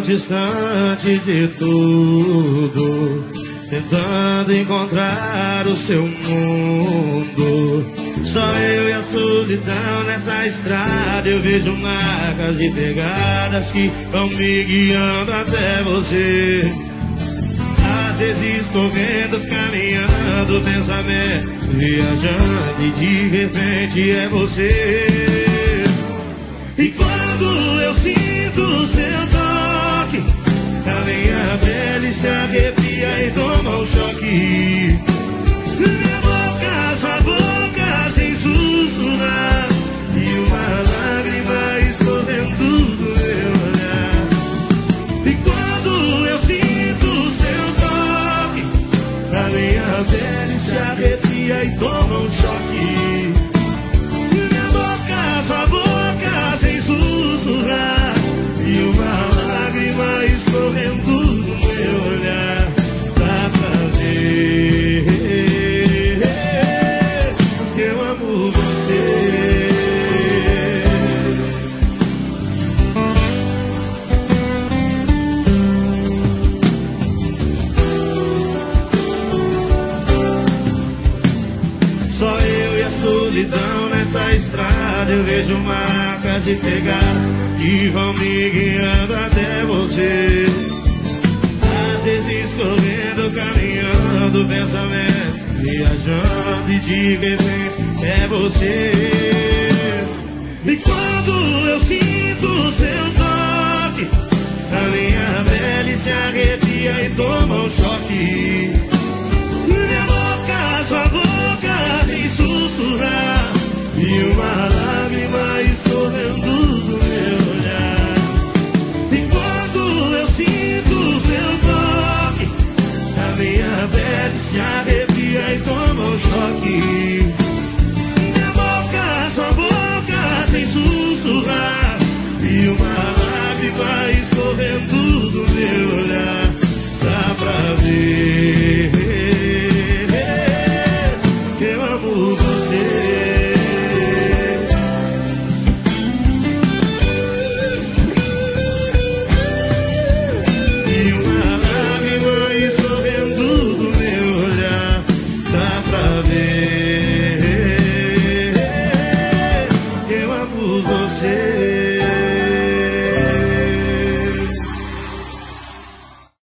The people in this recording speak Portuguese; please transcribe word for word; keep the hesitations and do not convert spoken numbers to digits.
distante de tudo, tentando encontrar o seu mundo. Só eu e a solidão nessa estrada. Eu vejo marcas e pegadas que vão me guiando até você. Às vezes correndo, caminhando, pensamento viajando, e de repente é você. E quando eu sinto o seu toque, a minha pele se arrepia e toma um choque. Minha boca, sua boca sem sussurrar, e uma lágrima escorrendo do meu olhar. E quando eu sinto o seu toque, a minha pele se arrepia e toma um choque. Minha boca, sua boca sem sussurrar, e uma lágrima escorrendo do meu olhar. Dá pra ver que eu amo você. Só eu e a solidão nessa estrada. Eu vejo marcas de pegadas que vão me guiando até você. Às vezes correndo, caminhando, pensamento viajando, e de repente é você. E quando eu sinto o seu toque, a minha pele se arrepia e toma um choque.